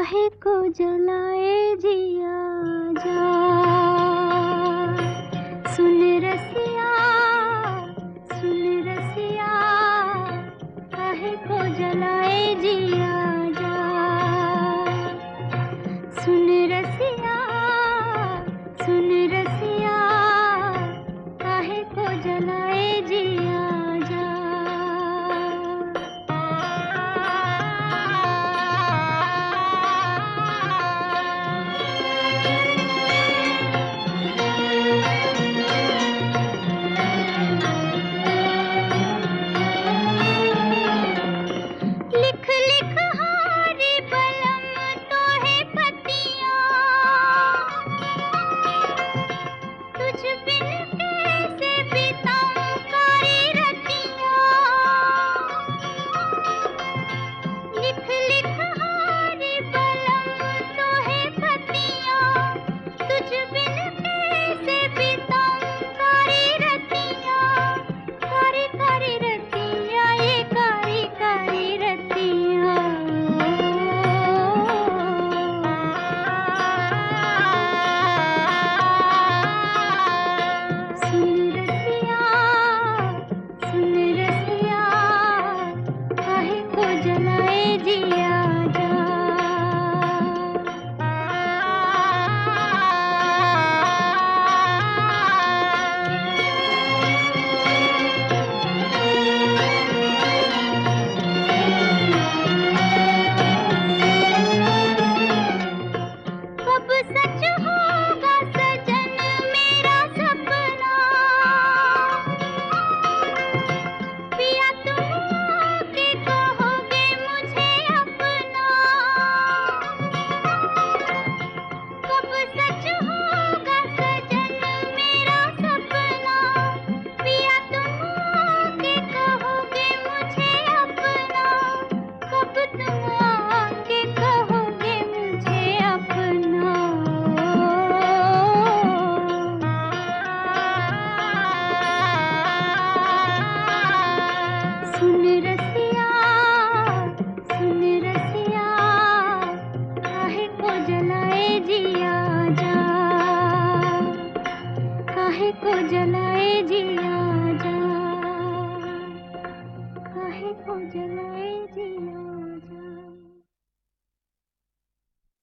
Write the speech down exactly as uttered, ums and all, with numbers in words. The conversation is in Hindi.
काहे को जलाए जिया जा। सुन रसिया सुन रसिया काहे को जलाए जिया जा। सुन रसिया सुन रसिया काहे को जलाए जिया जा। लिख लिख हारी बलम तो है पतियाँ, तुझ बिन कैसे बिताऊं कारी रतियाँ। लिख लिख हारी बलम तो है पतियाँ, तुझ बिन कैसे बिताऊं कारी रतियाँ। कारी कारी रतियाँ ये कारी कारी रतियाँ। सुन रसिया सुन रसिया काहे को जलाए जिया जा। कब सच होगा सजन मेरा सपना, पिया तुम आके कहोगे मुझे अपना। कब सच होगा सजन मेरा सपना, पिया तुम आके कहोगे मुझे अपना। कब तुम आके कहोगे मुझे अपना। सुन रसिया सुन रसिया काहे को जलाए जिया जा। काहे को जलाए जिया जा। काहे को जलाए जिया जा।